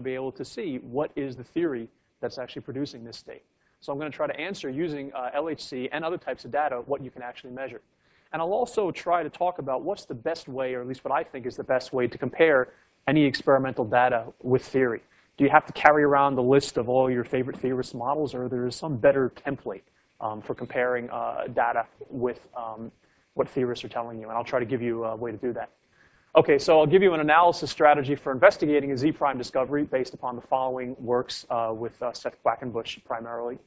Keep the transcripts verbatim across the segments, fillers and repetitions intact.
be able to see what is the theory that's actually producing this state. So I'm going to try to answer using uh, L H C and other types of data what you can actually measure. And I'll also try to talk about what's the best way, or at least what I think is the best way to compare any experimental data with theory. Do you have to carry around the list of all your favorite theorist models, or there is some better template um, for comparing uh, data with um, what theorists are telling you? And I'll try to give you a way to do that. OK, so I'll give you an analysis strategy for investigating a Z-prime discovery based upon the following works uh, with uh, Seth Quackenbush primarily.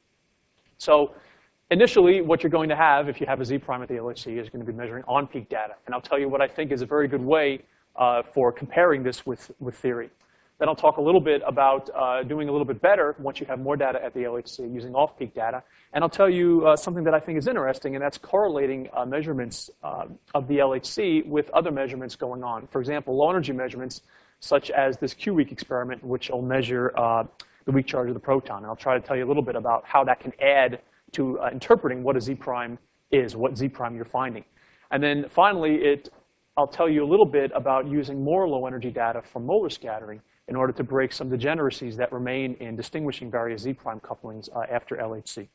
So initially, what you're going to have, if you have a Z-prime at the L H C, is going to be measuring on-peak data. And I'll tell you what I think is a very good way uh, for comparing this with, with theory. Then I'll talk a little bit about uh, doing a little bit better once you have more data at the L H C using off-peak data. And I'll tell you uh, something that I think is interesting, and that's correlating uh, measurements uh, of the L H C with other measurements going on. For example, low energy measurements, such as this Q-weak experiment, which will measure uh, the weak charge of the proton. And I'll try to tell you a little bit about how that can add to uh, interpreting what a Z-prime is, what Z-prime you're finding. And then finally, it, I'll tell you a little bit about using more low-energy data from molar scattering in order to break some degeneracies that remain in distinguishing various Z-prime couplings uh, after L H C.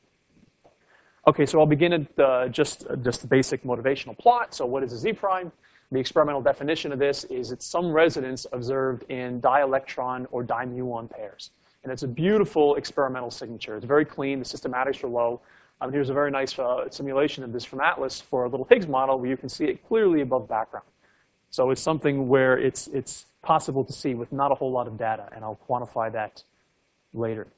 OK, so I'll begin at uh, just, uh, just the basic motivational plot. So what is a Z-prime? The experimental definition of this is it's some resonance observed in dielectron or dimuon pairs. And it's a beautiful experimental signature. It's very clean. The systematics are low. Um, here's a very nice uh, simulation of this from Atlas for a little Higgs model where you can see it clearly above background. So it's something where it's, it's possible to see with not a whole lot of data. And I'll quantify that later.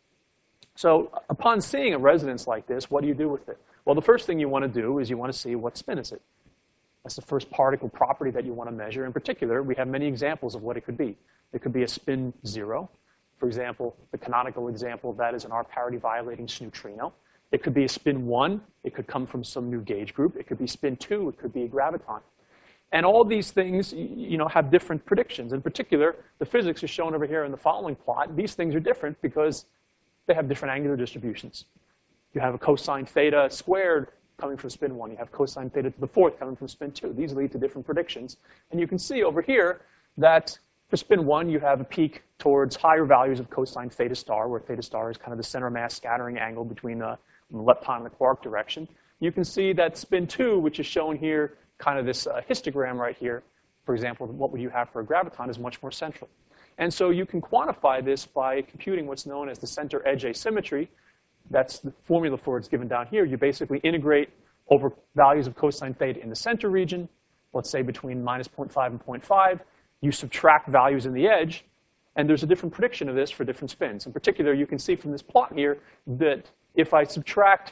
So upon seeing a resonance like this, what do you do with it? Well, the first thing you want to do is you want to see what spin is it. That's the first particle property that you want to measure. In particular, we have many examples of what it could be. It could be a spin zero. For example, the canonical example of that is an R parity violating neutrino. It could be a spin one. It could come from some new gauge group. It could be spin two. It could be a graviton. And all these things you know, have different predictions. In particular, the physics is shown over here in the following plot. These things are different because they have different angular distributions. You have a cosine theta squared coming from spin one. You have cosine theta to the fourth coming from spin two. These lead to different predictions. And you can see over here that for spin one, you have a peak towards higher values of cosine theta star, where theta star is kind of the center mass scattering angle between the lepton and the quark direction. You can see that spin two, which is shown here, kind of this uh, histogram right here, for example, what would you have for a graviton, is much more central. And so you can quantify this by computing what's known as the center edge asymmetry. That's the formula for it's given down here. You basically integrate over values of cosine theta in the center region, let's say between minus zero point five and zero point five. You subtract values in the edge, and there's a different prediction of this for different spins. In particular, you can see from this plot here that if I subtract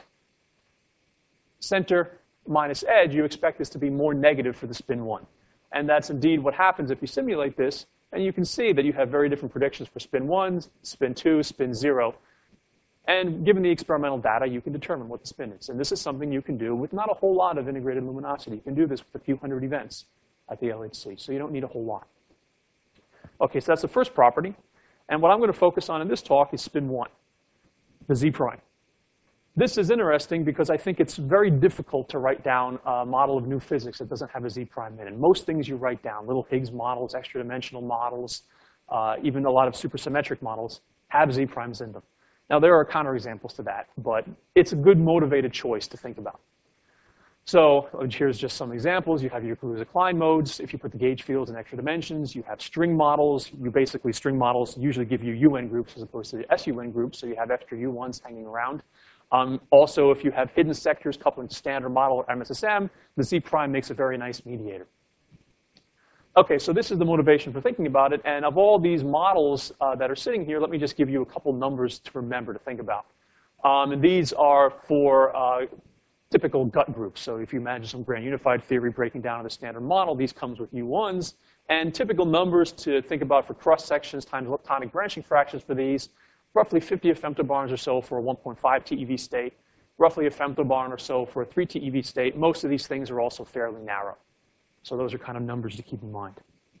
center minus edge, you expect this to be more negative for the spin one. And that's indeed what happens if you simulate this. And you can see that you have very different predictions for spin one, spin two, spin zero. And given the experimental data, you can determine what the spin is. And this is something you can do with not a whole lot of integrated luminosity. You can do this with a few hundred events at the L H C. So you don't need a whole lot. OK, so that's the first property. And what I'm going to focus on in this talk is spin one, the Z prime. This is interesting because I think it's very difficult to write down a model of new physics that doesn't have a Z prime in it. Most things you write down, little Higgs models, extra dimensional models, uh, even a lot of supersymmetric models, have Z primes in them. Now, there are counterexamples to that, but it's a good motivated choice to think about. So here's just some examples. You have your Kaluza-Klein modes. If you put the gauge fields in extra dimensions, you have string models. You basically, string models usually give you U N groups as opposed to the S U N groups, so you have extra U ones hanging around. Um, also, if you have hidden sectors coupling to standard model or M S S M, the Z prime makes a very nice mediator. OK, so this is the motivation for thinking about it. And of all these models uh, that are sitting here, let me just give you a couple numbers to remember to think about. Um, and these are for uh, typical gut groups. So if you imagine some grand unified theory breaking down the standard model, these comes with U ones. And typical numbers to think about for cross sections times leptonic branching fractions for these, roughly fifty femtobarns or so for a one point five T E V state, roughly a femtobarn or so for a three T E V state. Most of these things are also fairly narrow. So those are kind of numbers to keep in mind.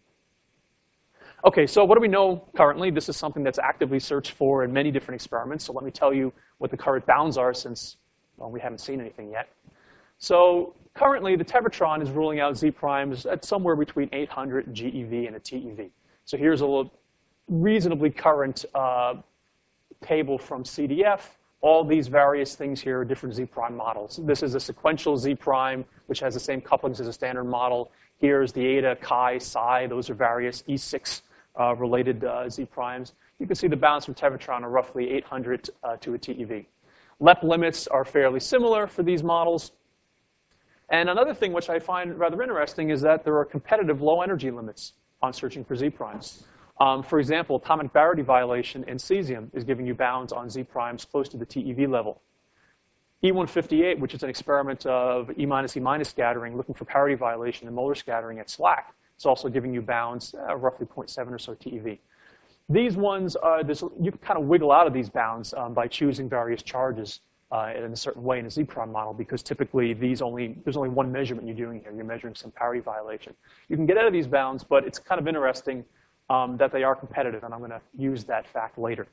OK, so what do we know currently? This is something that's actively searched for in many different experiments. So let me tell you what the current bounds are, since well, we haven't seen anything yet. So currently, the Tevatron is ruling out Z primes at somewhere between eight hundred G E V and a T E V. So here's a little reasonably current uh, table from C D F. All these various things here are different Z prime models. This is a sequential Z prime, which has the same couplings as a standard model. Here's the eta, chi, psi. Those are various E six uh, related uh, Z primes. You can see the bounds from Tevatron are roughly eight hundred uh, to a T E V. L E P limits are fairly similar for these models. And another thing which I find rather interesting is that there are competitive low energy limits on searching for Z primes. Um, for example, atomic barity violation in cesium is giving you bounds on Z primes close to the T E V level. E one fifty-eight, which is an experiment of E minus E minus scattering, looking for parity violation and molar scattering at SLAC, it's also giving you bounds uh, roughly zero point seven or so T E V. These ones, uh, you can kind of wiggle out of these bounds um, by choosing various charges uh, in a certain way in a Z prime model, because typically these only, there's only one measurement you're doing here. You're measuring some parity violation. You can get out of these bounds, but it's kind of interesting um, that they are competitive, and I'm going to use that fact later.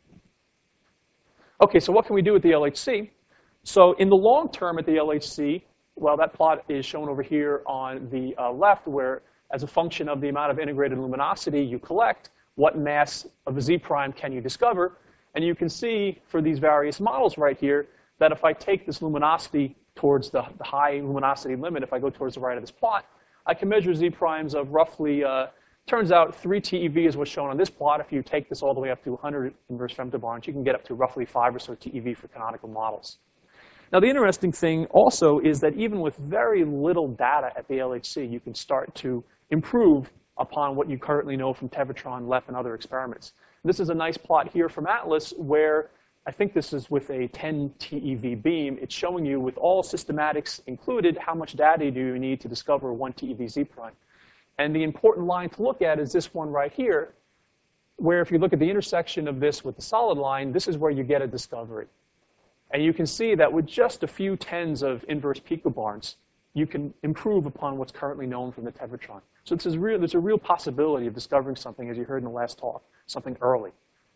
OK, so what can we do with the L H C? So in the long term at the L H C, well, that plot is shown over here on the uh, left, where as a function of the amount of integrated luminosity you collect, what mass of a Z prime can you discover? And you can see for these various models right here that if I take this luminosity towards the, the high luminosity limit, if I go towards the right of this plot, I can measure Z primes of roughly, uh, turns out three T E V is what's shown on this plot. If you take this all the way up to one hundred inverse femtobarns, you can get up to roughly five or so T E V for canonical models. Now, the interesting thing also is that even with very little data at the L H C, you can start to improve upon what you currently know from Tevatron, L E P, and other experiments. This is a nice plot here from Atlas where I think this is with a ten T E V beam. It's showing you with all systematics included how much data do you need to discover one T E V Z prime. And the important line to look at is this one right here, where if you look at the intersection of this with the solid line, this is where you get a discovery. And you can see that with just a few tens of inverse picobarns, you can improve upon what's currently known from the Tevatron. So this is real, there's a real possibility of discovering something, as you heard in the last talk, something early.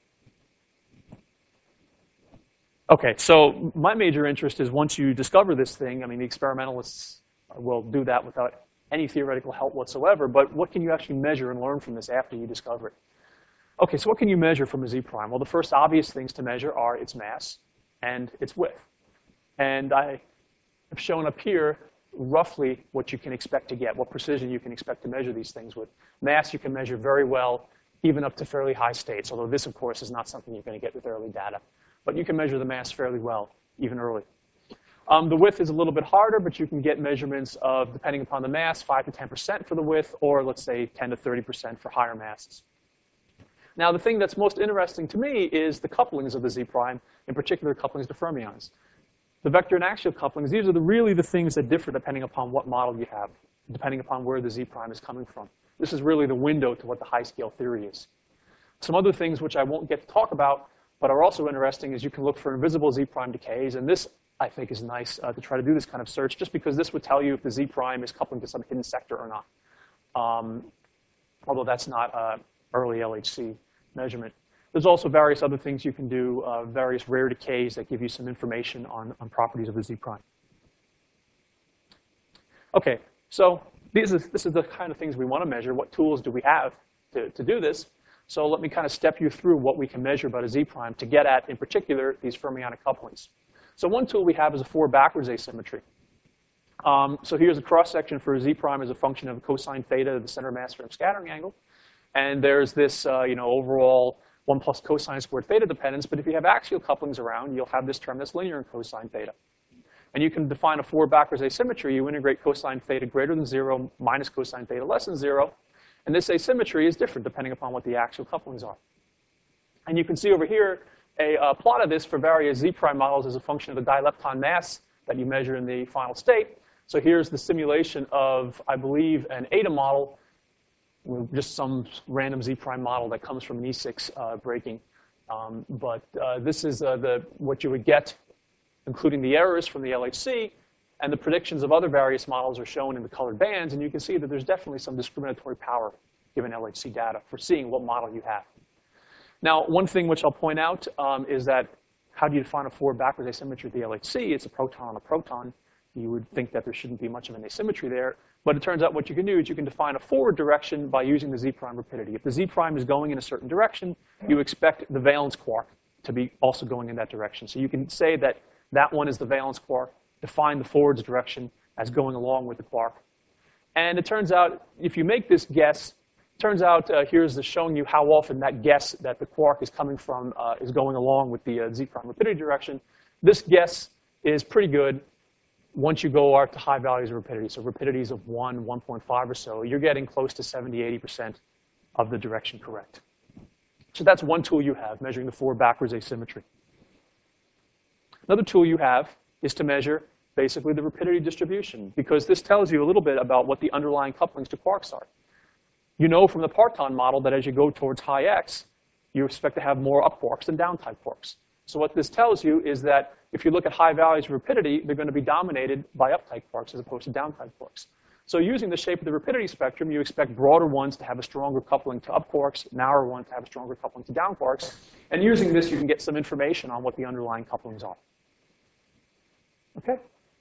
OK, so my major interest is once you discover this thing, I mean, the experimentalists will do that without any theoretical help whatsoever, but what can you actually measure and learn from this after you discover it? OK, so what can you measure from a Z prime? Well, the first obvious things to measure are its mass and its width. And I have shown up here roughly what you can expect to get, what precision you can expect to measure these things with. Mass you can measure very well, even up to fairly high states, although this, of course, is not something you're going to get with early data. But you can measure the mass fairly well, even early. Um, the width is a little bit harder, but you can get measurements of, depending upon the mass, five to ten percent for the width, or let's say ten to thirty percent for higher masses. Now, the thing that's most interesting to me is the couplings of the Z prime, in particular couplings to fermions. The vector and axial couplings, these are the, really the things that differ depending upon what model you have, depending upon where the Z prime is coming from. This is really the window to what the high-scale theory is. Some other things which I won't get to talk about, but are also interesting, is you can look for invisible Z prime decays. And this, I think, is nice uh, to try to do this kind of search, just because this would tell you if the Z prime is coupling to some hidden sector or not. Um, although that's not uh, early L H C measurement. There's also various other things you can do, uh, various rare decays that give you some information on, on properties of the Z prime. OK, so these is, this is the kind of things we want to measure. What tools do we have to, to do this? So let me kind of step you through what we can measure about a Z prime to get at, in particular, these fermionic couplings. So one tool we have is a four backwards asymmetry. Um, so here's a cross-section for a Z prime as a function of cosine theta, the center mass from scattering angle. And there's this uh, you know, overall one plus cosine squared theta dependence. But if you have axial couplings around, you'll have this term that's linear in cosine theta. And you can define a four backwards asymmetry. You integrate cosine theta greater than zero minus cosine theta less than zero. And this asymmetry is different depending upon what the axial couplings are. And you can see over here a uh, plot of this for various Z prime models as a function of the dilepton mass that you measure in the final state. So here's the simulation of, I believe, an eta model, with just some random Z prime model that comes from an E six uh, breaking. Um, but uh, this is uh, the, what you would get, including the errors from the L H C. And the predictions of other various models are shown in the colored bands. And you can see that there's definitely some discriminatory power given L H C data for seeing what model you have. Now, one thing which I'll point out um, is that how do you define a four backwards asymmetry at the L H C? It's a proton on a proton. You would think that there shouldn't be much of an asymmetry there. But it turns out what you can do is you can define a forward direction by using the Z prime rapidity. If the Z prime is going in a certain direction, you expect the valence quark to be also going in that direction. So you can say that that one is the valence quark, define the forwards direction as going along with the quark. And it turns out, if you make this guess, it turns out uh, here's the showing you how often that guess that the quark is coming from uh, is going along with the uh, Z prime rapidity direction. This guess is pretty good once you go out to high values of rapidity. So rapidities of one, one point five or so, you're getting close to seventy, eighty percent of the direction correct. So that's one tool you have, measuring the forward backwards asymmetry. Another tool you have is to measure basically the rapidity distribution, because this tells you a little bit about what the underlying couplings to quarks are. You know from the parton model that as you go towards high X, you expect to have more up quarks than down type quarks. So what this tells you is that if you look at high values of rapidity, they're going to be dominated by up-type quarks as opposed to down-type quarks. So using the shape of the rapidity spectrum, you expect broader ones to have a stronger coupling to up quarks, narrower ones to have a stronger coupling to down quarks. And using this, you can get some information on what the underlying couplings are. Okay?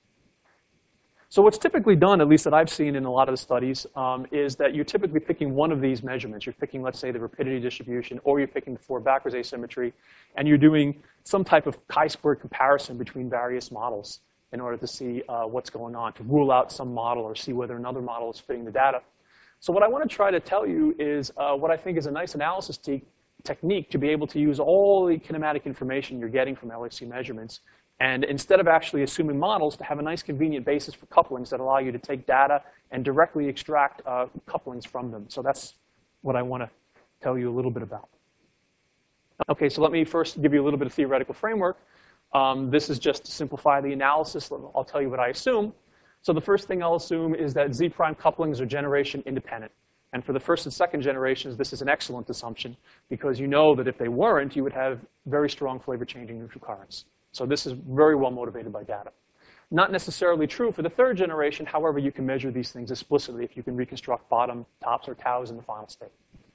So what's typically done, at least that I've seen in a lot of the studies, um, is that you're typically picking one of these measurements. You're picking, let's say, the rapidity distribution, or you're picking the forward backwards asymmetry, and you're doing some type of chi-squared comparison between various models in order to see uh, what's going on, to rule out some model or see whether another model is fitting the data. So what I want to try to tell you is uh, what I think is a nice analysis te technique to be able to use all the kinematic information you're getting from L H C measurements, and instead of actually assuming models, to have a nice convenient basis for couplings that allow you to take data and directly extract uh, couplings from them. So that's what I want to tell you a little bit about. Okay, so let me first give you a little bit of theoretical framework. Um, this is just to simplify the analysis. I'll tell you what I assume. So the first thing I'll assume is that Z prime couplings are generation independent. And for the first and second generations, this is an excellent assumption, because you know that if they weren't, you would have very strong flavor changing neutral currents. So this is very well motivated by data. Not necessarily true for the third generation. However, you can measure these things explicitly if you can reconstruct bottom, tops, or taus in the final state.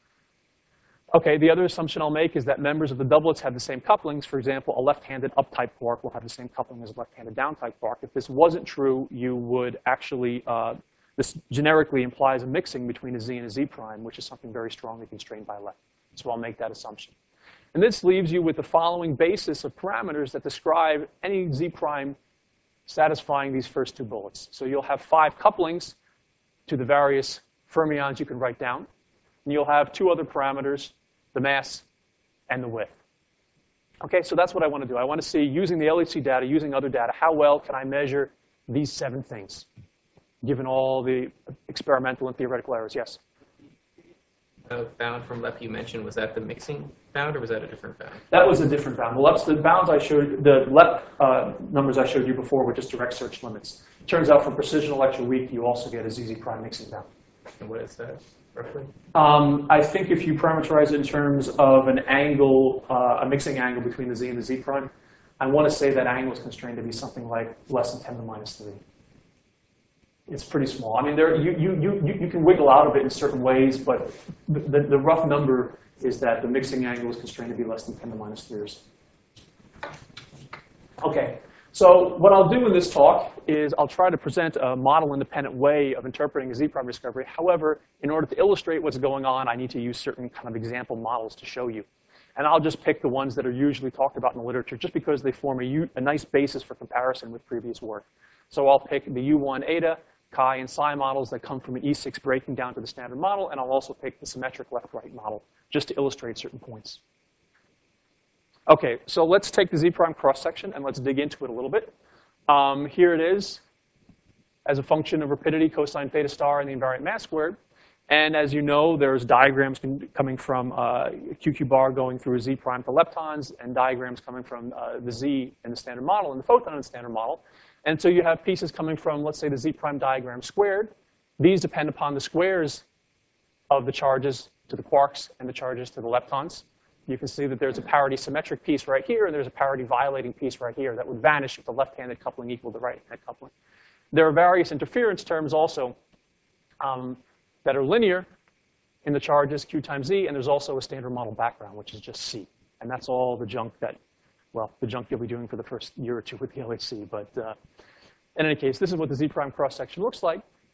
Okay, the other assumption I'll make is that members of the doublets have the same couplings. For example, a left-handed up-type quark will have the same coupling as a left-handed down-type quark. If this wasn't true, you would actually, uh, this generically implies a mixing between a Z and a Z prime, which is something very strongly constrained by left. So I'll make that assumption. And this leaves you with the following basis of parameters that describe any Z prime satisfying these first two bullets. So you'll have five couplings to the various fermions you can write down. And you'll have two other parameters, the mass and the width. Okay, so that's what I want to do. I want to see, using the L H C data, using other data, how well can I measure these seven things, given all the experimental and theoretical errors? Yes? Uh, bound from left you mentioned, was that the mixing bound, or was that a different bound? That was a different bound. The, left, the bounds I showed, the left uh, numbers I showed you before were just direct search limits. It turns out for precision lecture weak, you also get a Z Z prime mixing bound. And what is that, roughly? Um, I think if you parameterize it in terms of an angle, uh, a mixing angle between the Z and the Z prime, I want to say that angle is constrained to be something like less than ten to the minus three. It's pretty small. I mean, there, you, you, you, you can wiggle out of it in certain ways, but the, the rough number is that the mixing angle is constrained to be less than ten to the minus threes. Okay, so what I'll do in this talk is I'll try to present a model-independent way of interpreting a Z prime discovery. However, in order to illustrate what's going on, I need to use certain kind of example models to show you. And I'll just pick the ones that are usually talked about in the literature just because they form a, a nice basis for comparison with previous work. So I'll pick the U one eta, chi, and psi models that come from an E six breaking down to the standard model, and I'll also pick the symmetric left-right model just to illustrate certain points. Okay, so let's take the Z prime cross-section and let's dig into it a little bit. Um, here it is as a function of rapidity, cosine theta star, and the invariant mass squared. And as you know, there's diagrams coming from uh, Q Q bar going through a Z prime to leptons, and diagrams coming from uh, the Z in the standard model and the photon in the standard model. And so you have pieces coming from, let's say, the Z prime diagram squared. These depend upon the squares of the charges to the quarks and the charges to the leptons. You can see that there's a parity symmetric piece right here, and there's a parity violating piece right here that would vanish if the left-handed coupling equaled the right-handed coupling. There are various interference terms also um, that are linear in the charges Q times Z, and there's also a standard model background, which is just C. And that's all the junk that, well, the junk you'll be doing for the first year or two with the L H C. But uh, in any case, this is what the Z prime cross-section looks like.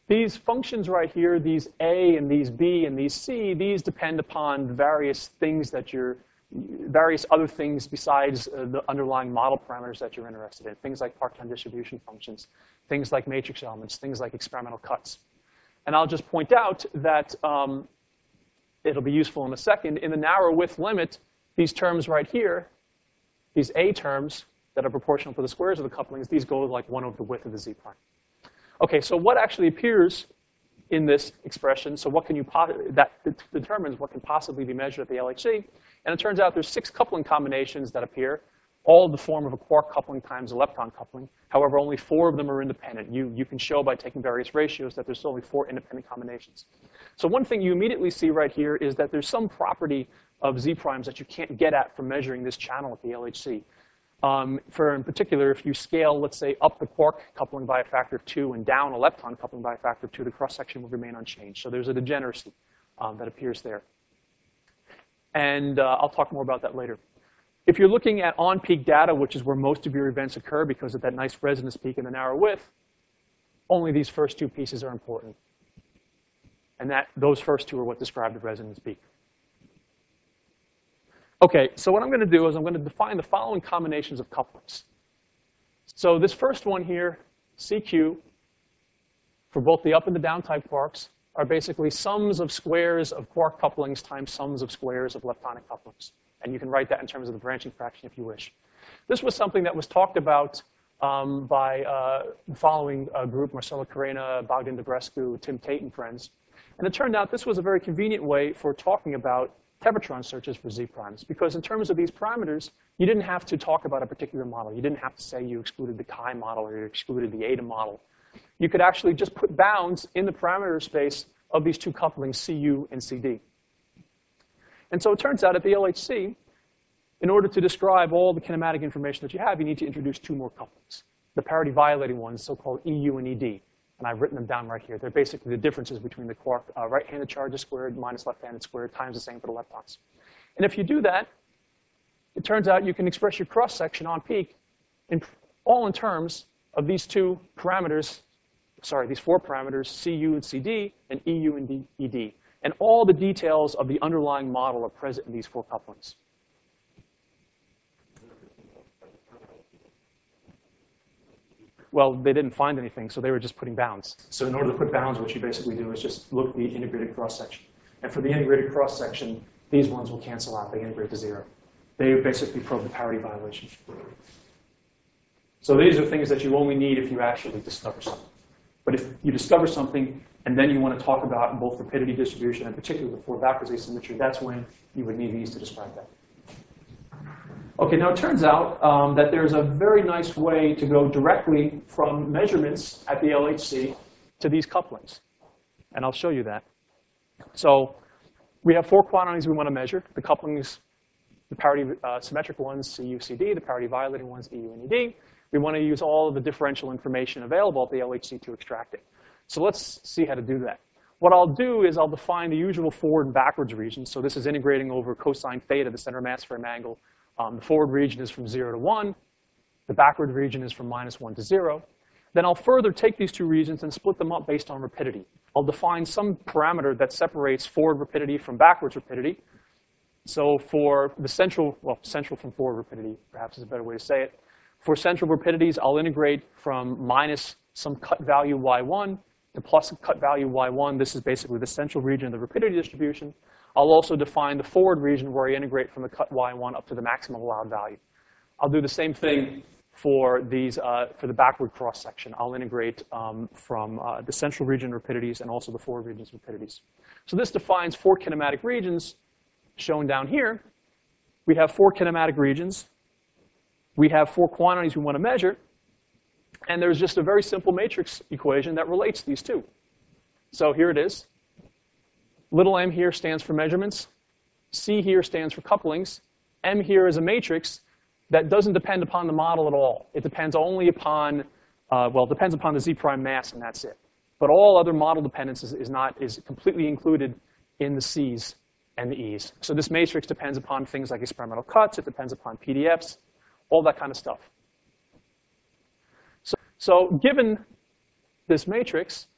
These functions right here, these A and these B and these C, these depend upon various things that you're, various other things besides uh, the underlying model parameters that you're interested in. Things like part-time distribution functions, things like matrix elements, things like experimental cuts. And I'll just point out that um, it'll be useful in a second. In the narrow width limit, these terms right here, these A terms that are proportional to the squares of the couplings, these go like one over the width of the Z prime. Okay, so what actually appears in this expression, so what can you, that determines what can possibly be measured at the L H C. And it turns out there's six coupling combinations that appear, all in the form of a quark coupling times a lepton coupling. However, only four of them are independent. You, you can show by taking various ratios that there's only four independent combinations. So one thing you immediately see right here is that there's some property of Z primes that you can't get at from measuring this channel at the L H C. Um, for in particular, if you scale, let's say, up the quark coupling by a factor of two and down a lepton coupling by a factor of two, the cross-section will remain unchanged. So there's a degeneracy um, that appears there. And uh, I'll talk more about that later. If you're looking at on-peak data, which is where most of your events occur because of that nice resonance peak in the narrow width, only these first two pieces are important. And that, those first two are what describe the resonance peak. Okay, so what I'm going to do is I'm going to define the following combinations of couplings. So this first one here, C Q, for both the up and the down type quarks, are basically sums of squares of quark couplings times sums of squares of leptonic couplings. And you can write that in terms of the branching fraction if you wish. This was something that was talked about um, by uh, the following uh, group, Marcelo Carena, Bogdan Dobrescu, Tim Tate, and friends. And it turned out this was a very convenient way for talking about Tevatron searches for Z primes, because in terms of these parameters, you didn't have to talk about a particular model. You didn't have to say you excluded the chi model or you excluded the eta model. You could actually just put bounds in the parameter space of these two couplings, C U and C D. And so it turns out at the L H C, in order to describe all the kinematic information that you have, you need to introduce two more couplings, the parity violating ones, so-called E U and E D. And I've written them down right here. They're basically the differences between the quark uh, right-handed charges squared minus left-handed squared times the same for the leptons. And if you do that, it turns out you can express your cross-section on peak in, all in terms of these two parameters, sorry, these four parameters, C U and C D, and E U and E D. And all the details of the underlying model are present in these four couplings. Well, they didn't find anything, so they were just putting bounds. So in order to put bounds, what you basically do is just look at the integrated cross-section. And for the integrated cross-section, these ones will cancel out. They integrate to zero. They basically probe the parity violation. So these are things that you only need if you actually discover something. But if you discover something, and then you want to talk about both rapidity distribution and particularly the four backwards asymmetry, that's when you would need these to describe that. Okay, now it turns out um, that there's a very nice way to go directly from measurements at the L H C to these couplings. And I'll show you that. So we have four quantities we want to measure. The couplings, the parity uh, symmetric ones, C U, C D, the parity violating ones, E U and E D. We want to use all of the differential information available at the L H C to extract it. So let's see how to do that. What I'll do is I'll define the usual forward and backwards regions. So this is integrating over cosine theta, the center mass frame angle. Um, the forward region is from zero to one. The backward region is from minus one to zero. Then I'll further take these two regions and split them up based on rapidity. I'll define some parameter that separates forward rapidity from backwards rapidity. So for the central, well, central from forward rapidity, perhaps is a better way to say it. For central rapidities, I'll integrate from minus some cut value y one to plus cut value y one. This is basically the central region of the rapidity distribution. I'll also define the forward region where I integrate from the cut y one up to the maximum allowed value. I'll do the same thing for these uh, for the backward cross section. I'll integrate um, from uh, the central region rapidities and also the forward region's rapidities. So this defines four kinematic regions shown down here. We have four kinematic regions. We have four quantities we want to measure. And there's just a very simple matrix equation that relates these two. So here it is. Little m here stands for measurements. C here stands for couplings. M here is a matrix that doesn't depend upon the model at all. It depends only upon, uh, well, it depends upon the Z prime mass, and that's it. But all other model dependence is, is, not, is completely included in the C's and the E's. So this matrix depends upon things like experimental cuts. It depends upon P D Fs, all that kind of stuff. So, so given this matrix,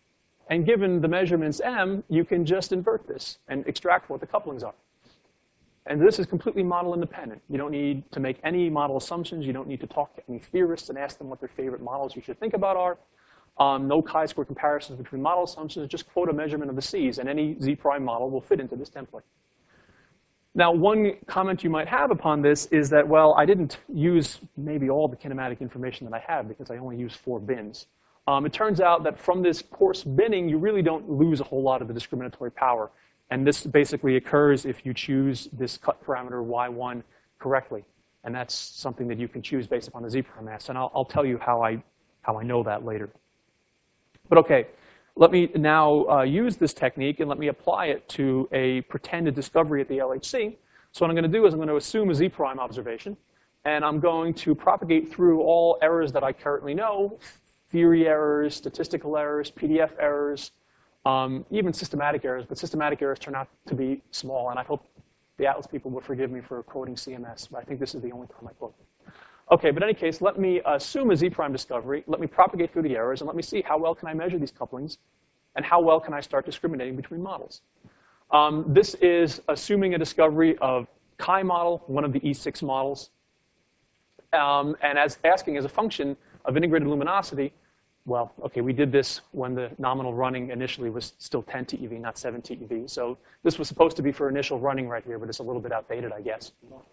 And given the measurements m, you can just invert this and extract what the couplings are. And this is completely model independent. You don't need to make any model assumptions. You don't need to talk to any theorists and ask them what their favorite models you should think about are. Um, no chi-square comparisons between model assumptions. Just quote a measurement of the C's, and any Z prime model will fit into this template. Now, one comment you might have upon this is that, well, I didn't use maybe all the kinematic information that I have because I only used four bins. Um, it turns out that from this coarse binning, you really don't lose a whole lot of the discriminatory power. And this basically occurs if you choose this cut parameter y one correctly. And that's something that you can choose based upon the Z prime mass. And I'll, I'll tell you how I, how I know that later. But OK, let me now uh, use this technique, and let me apply it to a pretended discovery at the L H C. So what I'm going to do is I'm going to assume a Z prime observation. And I'm going to propagate through all errors that I currently know, theory errors, statistical errors, P D F errors, Um, even systematic errors, but systematic errors turn out to be small, and I hope the Atlas people will forgive me for quoting C M S, but I think this is the only time I quote them. OK, but in any case, let me assume a Z prime discovery. Let me propagate through the errors, and let me see how well can I measure these couplings, and how well can I start discriminating between models. Um, this is assuming a discovery of chi model, one of the E six models, um, and as asking as a function of integrated luminosity. Well, OK, we did this when the nominal running initially was still ten T E V, not seven T E V. So this was supposed to be for initial running right here, but it's a little bit outdated, I guess.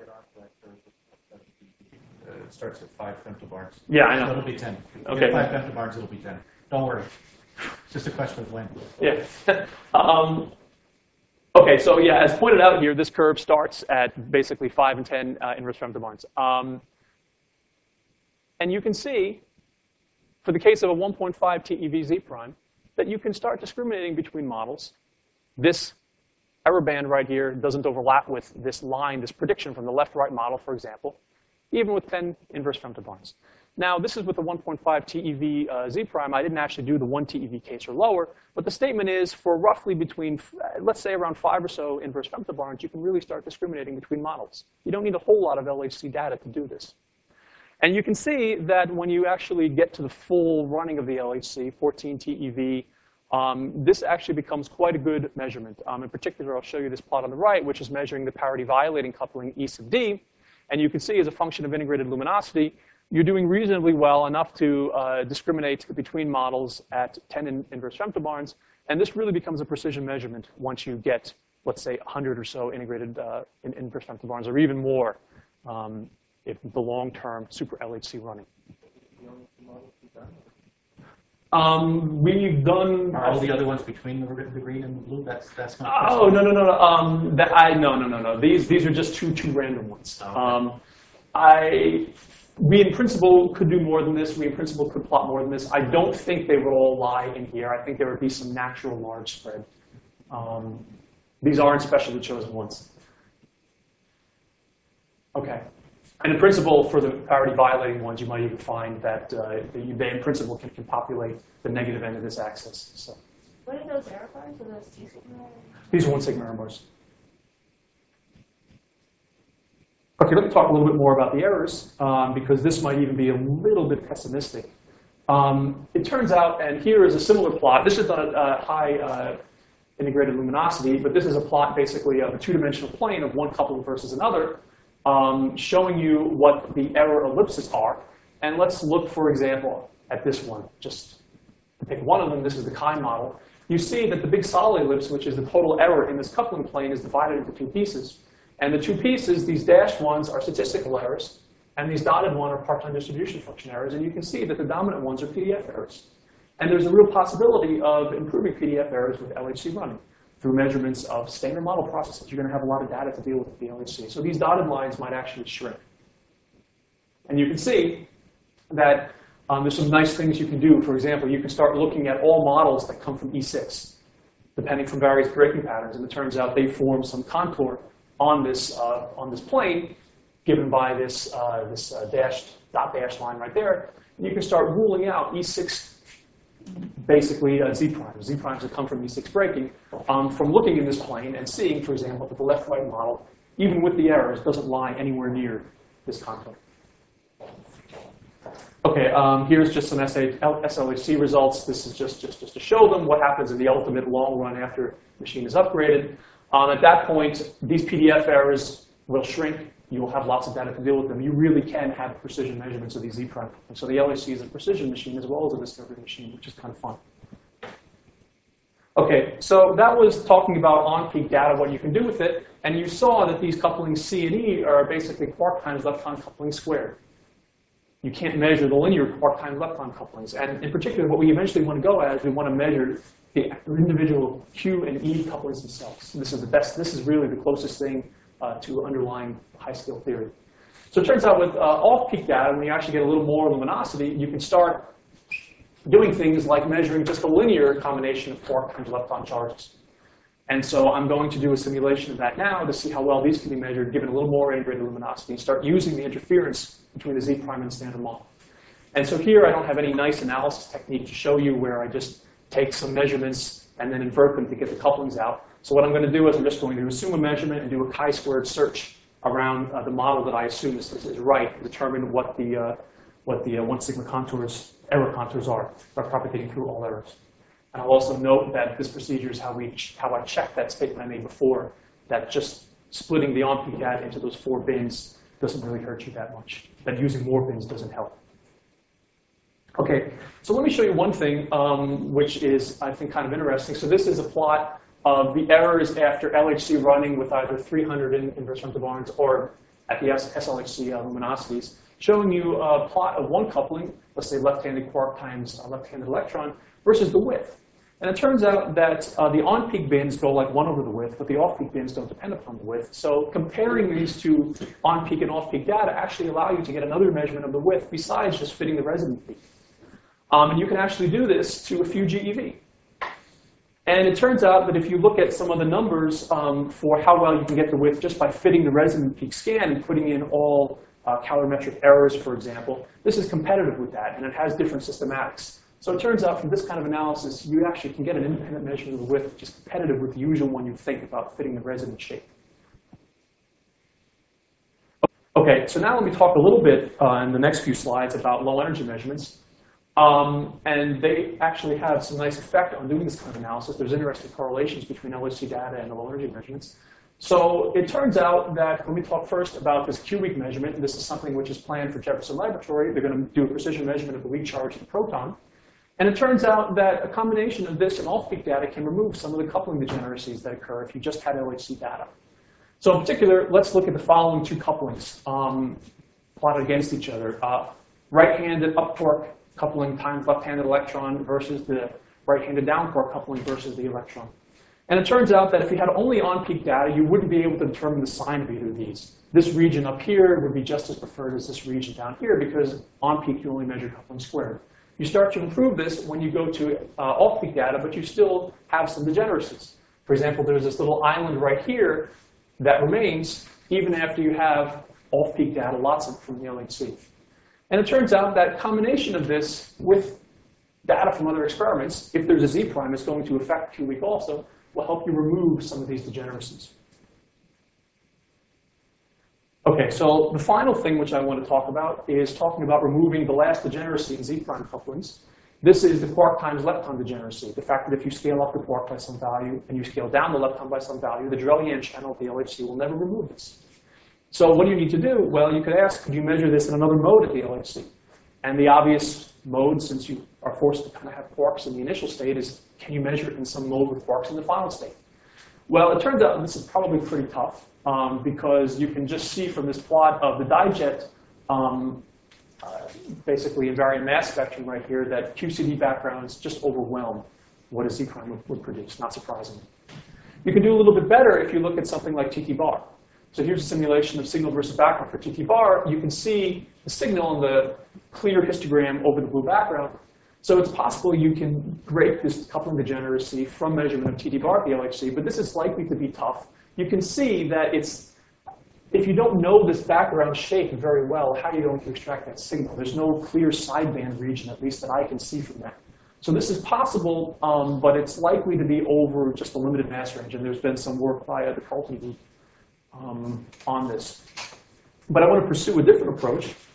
Uh, it starts at five femtobars. Yeah, I know. It'll be ten. OK. Five femtobars, it'll be ten. Don't worry. It's just a question of when. Yeah. um, OK, so yeah, as pointed out here, this curve starts at basically five and ten uh, inverse femtobars. Um, and you can see, for the case of a one point five T E V Z prime, that you can start discriminating between models. This error band right here doesn't overlap with this line, this prediction from the left-right model, for example, even with ten inverse femtobars. Now, this is with the one point five T E V uh, Z prime. I didn't actually do the one T E V case or lower, but the statement is for roughly between, let's say, around five or so inverse femtobars, you can really start discriminating between models. You don't need a whole lot of L H C data to do this. And you can see that when you actually get to the full running of the L H C, fourteen T E V, um, this actually becomes quite a good measurement. Um, in particular, I'll show you this plot on the right, which is measuring the parity-violating coupling E sub D. And you can see as a function of integrated luminosity, you're doing reasonably well, enough to uh, discriminate between models at ten in inverse femtobars. And this really becomes a precision measurement once you get, let's say, one hundred or so integrated uh, in inverse femtobars, or even more. Um, if the long-term super L H C running. Um, we've done. Are all the other ones between the, the green and the blue? That's that's not. Oh no no no no. Um, that I no no no no. These these are just two two random ones. Oh, okay. Um, I we in principle could do more than this. We in principle could plot more than this. I don't think they would all lie in here. I think there would be some natural large spread. Um, these aren't specially chosen ones. Okay. And in principle, for the parity-violating ones, you might even find that uh, they, in principle, can, can populate the negative end of this axis. So. What are those error bars? Are those two sigma? These are one sigma error bars. OK, let me talk a little bit more about the errors, um, because this might even be a little bit pessimistic. Um, it turns out, and here is a similar plot. This is not a high uh, integrated luminosity, but this is a plot basically of a two-dimensional plane of one coupling versus another. Um, showing you what the error ellipses are. And let's look, for example, at this one. Just to pick one of them, this is the chi model. You see that the big solid ellipse, which is the total error in this coupling plane, is divided into two pieces. And the two pieces, these dashed ones, are statistical errors. And these dotted ones are part-time distribution function errors. And you can see that the dominant ones are P D F errors. And there's a real possibility of improving P D F errors with L H C running through measurements of standard model processes. You're going to have a lot of data to deal with with the L H C. So these dotted lines might actually shrink. And you can see that um, there's some nice things you can do. For example, you can start looking at all models that come from E six, depending from various breaking patterns. And it turns out they form some contour on this, uh, on this plane, given by this, uh, this uh, dashed, dot dash line right there. And you can start ruling out E six basically uh, Z primes, Z primes that come from E six breaking, um, from looking in this plane and seeing, for example, that the left-right model, even with the errors, doesn't lie anywhere near this contour. OK, Okay, um, here's just some S L H C results. This is just, just, just to show them what happens in the ultimate long run after the machine is upgraded. Um, at that point, these P D F errors will shrink. You will have lots of data to deal with them. You really can have precision measurements of these Z-prime. And so the L H C is a precision machine as well as a discovery machine, which is kind of fun. Okay, so that was talking about on-peak data, what you can do with it. And you saw that these couplings C and E are basically quark times lepton coupling squared. You can't measure the linear quark times lepton couplings. And in particular, what we eventually want to go at is we want to measure the individual Q and E couplings themselves. This is the best. This is really the closest thing uh, to underlying high-scale theory. So it turns out with uh, off-peak data, when you actually get a little more luminosity, you can start doing things like measuring just a linear combination of quark times lepton charges. And so I'm going to do a simulation of that now to see how well these can be measured, given a little more integrated luminosity, and start using the interference between the Z prime and standard model. And so here I don't have any nice analysis technique to show you where I just take some measurements and then invert them to get the couplings out. So what I'm going to do is I'm just going to assume a measurement and do a chi-squared search around uh, the model that I assume is, is right, and determine what the, uh, what the uh, one sigma contours, error contours are by propagating through all errors. And I'll also note that this procedure is how, we how I checked that statement I made before, that just splitting the on-peak data into those four bins doesn't really hurt you that much, that using more bins doesn't help. Okay, so let me show you one thing um, which is, I think, kind of interesting. So this is a plot of the errors after L H C running with either three hundred in inverse femtobarns or at the S L H C uh, luminosities, showing you a plot of one coupling, let's say left-handed quark times a left-handed electron, versus the width. And it turns out that uh, the on-peak bins go like one over the width, but the off-peak bins don't depend upon the width. So comparing these two on-peak and off-peak data actually allow you to get another measurement of the width besides just fitting the resonant peak. Um, and you can actually do this to a few G E V. And it turns out that if you look at some of the numbers um, for how well you can get the width just by fitting the resonant peak scan and putting in all uh, calorimetric errors, for example, this is competitive with that, and it has different systematics. So it turns out from this kind of analysis, you actually can get an independent measurement of the width which is competitive with the usual one you think about fitting the resonant shape. Okay, so now let me talk a little bit uh, in the next few slides about low energy measurements. Um, and they actually have some nice effect on doing this kind of analysis. There's interesting correlations between L H C data and the low energy measurements. So it turns out that when we talk first about this Q-weak measurement, and this is something which is planned for Jefferson Laboratory, they're going to do a precision measurement of the weak charge of the proton. And it turns out that a combination of this and off-peak data can remove some of the coupling degeneracies that occur if you just had L H C data. So in particular, let's look at the following two couplings um, plotted against each other. Uh, right-handed up quark coupling times left-handed electron versus the right-handed down quark coupling versus the electron. And it turns out that if you had only on-peak data, you wouldn't be able to determine the sign of either of these. This region up here would be just as preferred as this region down here because on-peak you only measure coupling squared. You start to improve this when you go to uh, off-peak data, but you still have some degeneracies. For example, there's this little island right here that remains even after you have off-peak data, lots of it from the L H C. And it turns out that combination of this with data from other experiments, if there's a Z prime, is going to affect Q-weak also, will help you remove some of these degeneracies. Okay, so the final thing which I want to talk about is talking about removing the last degeneracy in Z prime couplings. This is the quark times lepton degeneracy, the fact that if you scale up the quark by some value and you scale down the lepton by some value, the Drell-Yan channel of the L H C will never remove this. So what do you need to do? Well, you could ask, could you measure this in another mode at the L H C? And the obvious mode, since you are forced to kind of have quarks in the initial state, is can you measure it in some mode with quarks in the final state? Well, it turns out this is probably pretty tough um, because you can just see from this plot of the dijet, um, uh, basically invariant mass spectrum right here, that Q C D backgrounds just overwhelm what a Z prime would, would produce, not surprisingly. You can do a little bit better if you look at something like T T bar. So here's a simulation of signal versus background for T T bar. You can see the signal in the clear histogram over the blue background. So it's possible you can break this coupling degeneracy from measurement of T T bar at the L H C, but this is likely to be tough. You can see that it's, if you don't know this background shape very well, how are you going to extract that signal? There's no clear sideband region, at least that I can see from that. So this is possible, um, but it's likely to be over just a limited mass range, and there's been some work by the Carlton group Um, on this. But I want to pursue a different approach,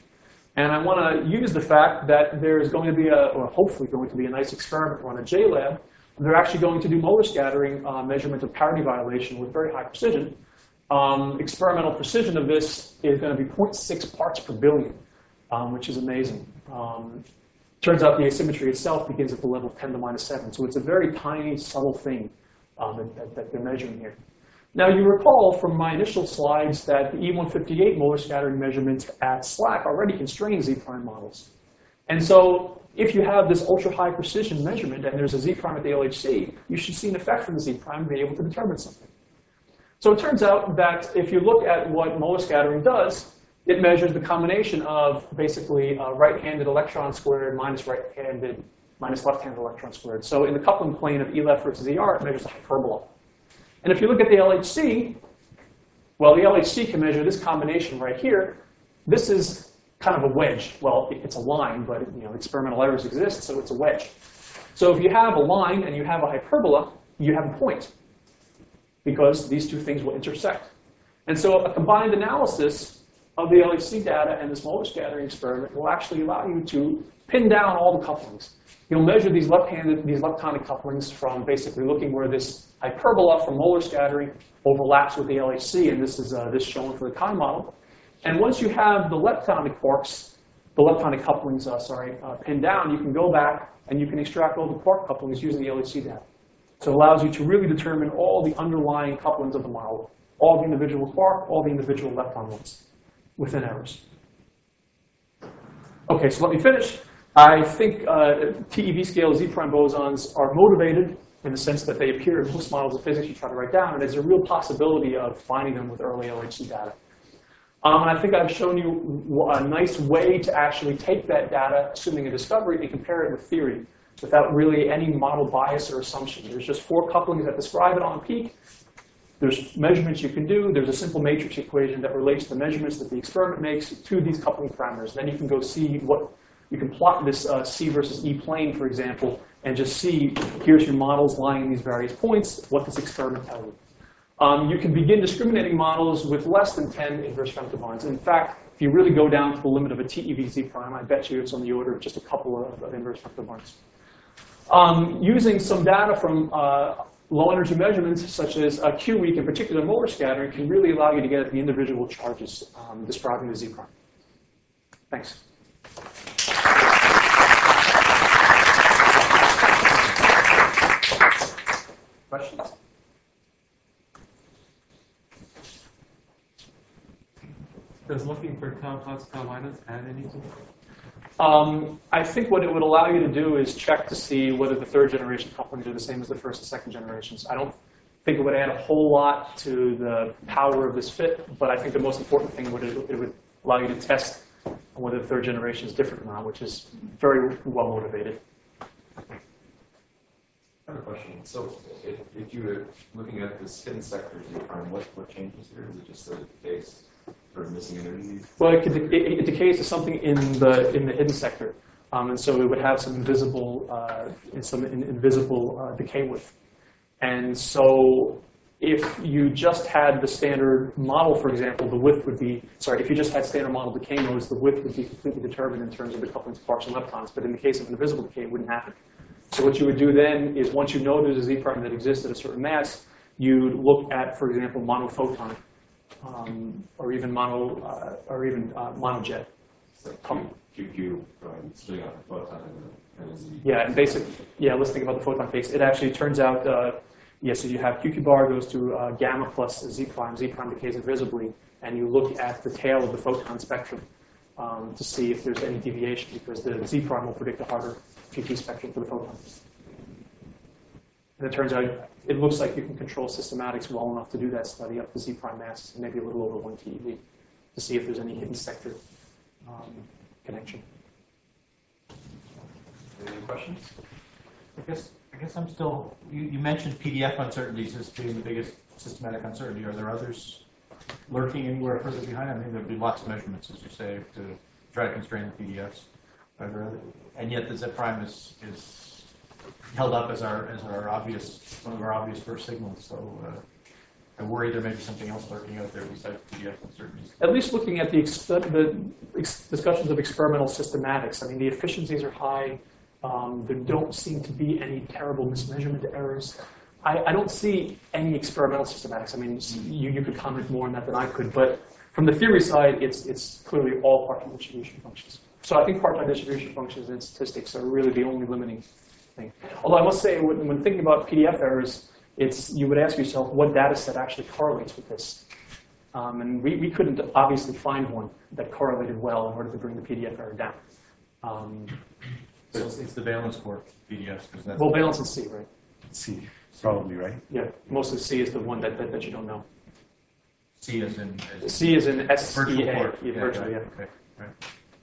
And I want to use the fact that there's going to be a, or hopefully going to be a nice experiment run at JLab. They're actually going to do molar scattering uh, measurement of parity violation with very high precision. Um, experimental precision of this is going to be zero point six parts per billion, um, which is amazing. Um, turns out the asymmetry itself begins at the level of ten to the minus seven. So it's a very tiny, subtle thing um, that, that, that they're measuring here. Now, you recall from my initial slides that the E one fifty-eight molar scattering measurements at SLAC already constrain Z-prime models. And so if you have this ultra-high precision measurement and there's a Z-prime at the L H C, you should see an effect from the Z-prime and be able to determine something. So it turns out that if you look at what molar scattering does, it measures the combination of basically uh, right-handed electron squared minus right-handed minus left-handed electron squared. So in the coupling plane of E left versus E R, it measures the hyperbola. And if you look at the L H C, well, the L H C can measure this combination right here. This is kind of a wedge. Well, it's a line, but you know, experimental errors exist, so it's a wedge. So if you have a line and you have a hyperbola, you have a point, because these two things will intersect. And so a combined analysis of the L H C data and this molar scattering experiment will actually allow you to pin down all the couplings. You'll measure these left-handed, these leptonic couplings from basically looking where this hyperbola from molar scattering overlaps with the L H C, and this is uh, this shown for the Kahn model. And once you have the leptonic quarks, the leptonic couplings, uh, sorry, uh, pinned down, you can go back and you can extract all the quark couplings using the L H C data. So it allows you to really determine all the underlying couplings of the model, all the individual quark, all the individual lepton ones, within errors. OK, so let me finish. I think uh, T E V scale Z-prime bosons are motivated in the sense that they appear in most models of physics you try to write down, and there's a real possibility of finding them with early L H C data. Um, and I think I've shown you a nice way to actually take that data, assuming a discovery, and compare it with theory without really any model bias or assumption. There's just four couplings that describe it on peak. There's measurements you can do. There's a simple matrix equation that relates the measurements that the experiment makes to these coupling parameters. Then you can go see what, you can plot this uh, C versus E plane, for example, and just see, here's your models lying in these various points. What does experiment tell you? Um, you can begin discriminating models with less than ten inverse femtobarns. In fact, if you really go down to the limit of a T E V Z prime, I bet you it's on the order of just a couple of, of inverse femtobarns. Um, using some data from uh, low-energy measurements, such as uh, Q-weak, in particular molar scattering, can really allow you to get at the individual charges um, describing the Z prime. Thanks. Questions? Does looking for complex combiners add anything? Um, I think what it would allow you to do is check to see whether the third generation couplings are the same as the first and second generations. I don't think it would add a whole lot to the power of this fit, but I think the most important thing would it, it would allow you to test whether the third generation is different or not, which is very well motivated. I have a question. So if, if you were looking at this hidden sector Z-prime, what, what changes here? Is it just the case for missing energy? Well, it, could, it, it decays to something in the in the hidden sector, um, and so it would have some invisible uh, some in, invisible uh, decay width. And so, if you just had the standard model, for example, the width would be sorry. If you just had standard model decay modes, the width would be completely determined in terms of the couplings of quarks and leptons. But in the case of an invisible decay, it wouldn't happen. So what you would do then is, once you know there's a Z prime that exists at a certain mass, you'd look at, for example, monophoton. Um, or even mono, uh, or even uh, monojet. So Q, Q, um, splitting out the photon and the, and the Z. Yeah, and basically, yeah, let's think about the photon case. It actually turns out, uh, yeah, so you have Q Q bar goes to uh, gamma plus Z prime. Z prime decays invisibly, and you look at the tail of the photon spectrum um, to see if there's any deviation, because the Z prime will predict a harder P T spectrum for the photon. And it turns out it looks like you can control systematics well enough to do that study up to Z prime masses, and maybe a little over one T E V, to see if there's any hidden sector um, connection. Any questions? I guess I guess I'm still. You, you mentioned P D F uncertainties as being the biggest systematic uncertainty. Are there others lurking anywhere further behind? I mean, there'd be lots of measurements, as you say, to try to constrain the P D Fs. Are there other, and yet the Z prime is is held up as our as our obvious one of our obvious first signals. So, uh, I worry there may be something else lurking out there besides P D F uncertainties. At least looking at the, ex the ex discussions of experimental systematics, I mean, the efficiencies are high. Um, there don't seem to be any terrible mismeasurement errors. I, I don't see any experimental systematics. I mean, you, you could comment more on that than I could, but from the theory side, it's, it's clearly all part-time distribution functions. So I think part-time distribution functions and statistics are really the only limiting thing. Although I must say, when, when thinking about P D F errors, it's, you would ask yourself, what data set actually correlates with this? Um, and we, we couldn't obviously find one that correlated well in order to bring the P D F error down. Um, So it's, it's the valence score P D Fs. Because that's well, valence is C, right? C, probably, right? Yeah, mostly C is the one that, that, that you don't know. C as in as C is in S E virtual A, port. yeah, virtual, yeah. Okay. Right.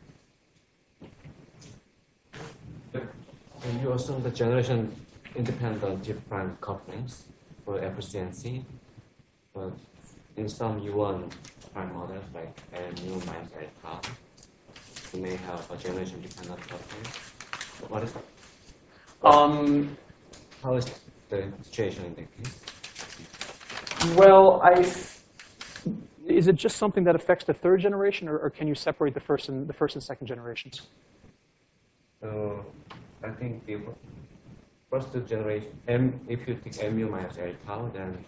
And you assume the generation independent G prime couplings for efficiency, but in some U one prime models like L mu minus L tau, you may have a generation dependent coupling. What is Um, how is the situation in that case? well, I, is it just something that affects the third generation, or, or can you separate the first and the first and second generations? So I think the first generation, M, if you take mu minus L tau, then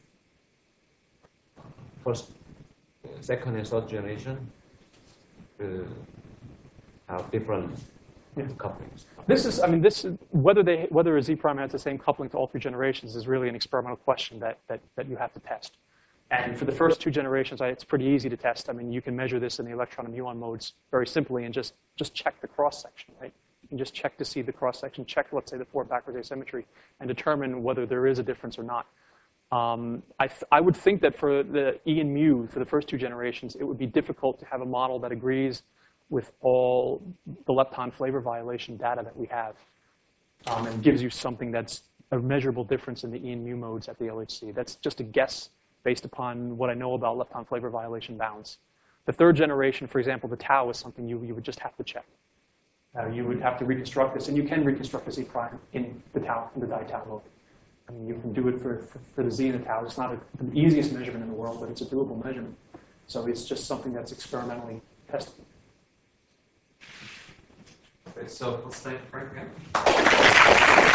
first, second and third generation uh, have different Yeah. couplings. This is, I mean, this whether they whether a Z prime has the same coupling to all three generations is really an experimental question that that that you have to test. And for the first two generations, I, it's pretty easy to test. I mean, you can measure this in the electron and muon modes very simply and just just check the cross section, right? You can just check to see the cross section, check, let's say, the four backwards asymmetry, and determine whether there is a difference or not. Um, I, th I would think that for the E and mu, for the first two generations, it would be difficult to have a model that agrees with all the lepton flavor violation data that we have, um, and gives you something that's a measurable difference in the E and mu modes at the L H C. That's just a guess based upon what I know about lepton flavor violation bounds. The third generation, for example, the tau is something you, you would just have to check. Uh, you would have to reconstruct this, and you can reconstruct the Z prime in the tau, in the di-tau mode. I mean, you can do it for, for, for the Z and the tau. It's not a, the easiest measurement in the world, but it's a doable measurement. So it's just something that's experimentally tested. Okay, so let's thank Frank again.